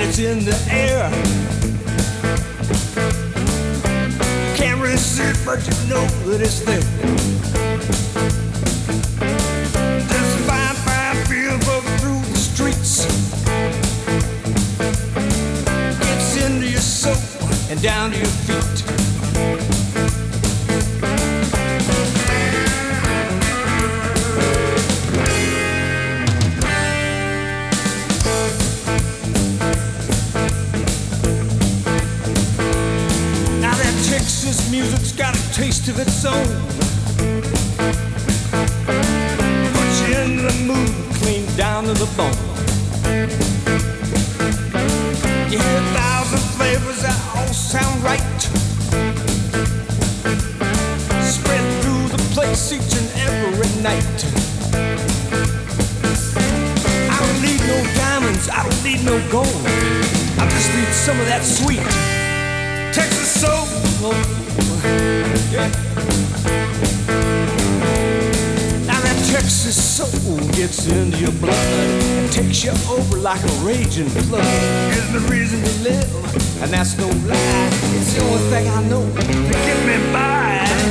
and it's in the air. Can't really see it, but you know that it's there. This fine, fine feel floating through the streets. Gets into your soul and down to your feet. Texas music's got a taste of its own. Puts you in the mood, clean down to the bone. You hear 1,000 flavors that all sound right. Spread through the place each and every night. I don't need no diamonds, I don't need no gold. I just need some of that sweet Texas soul. Yeah. Now that Texas soul gets into your blood and takes you over like a raging flood. Gives me reason to live, and that's no lie. It's the only thing I know to get me by.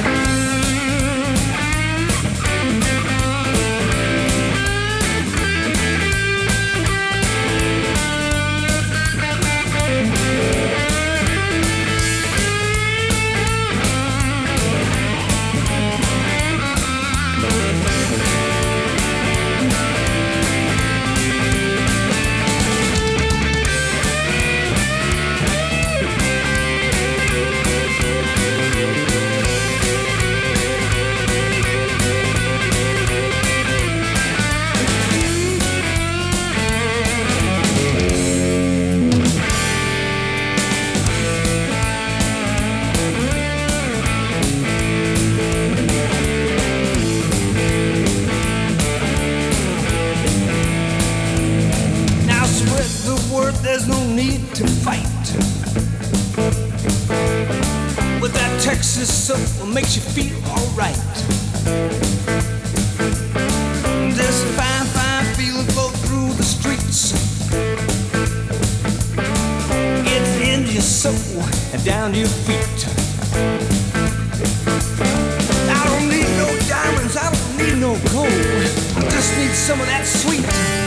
There's no need to fight. With that Texas soul makes you feel alright. This fine, fine feeling flow through the streets. It's into your soul and down to your feet. I don't need no diamonds, I don't need no gold. I just need some of that sweet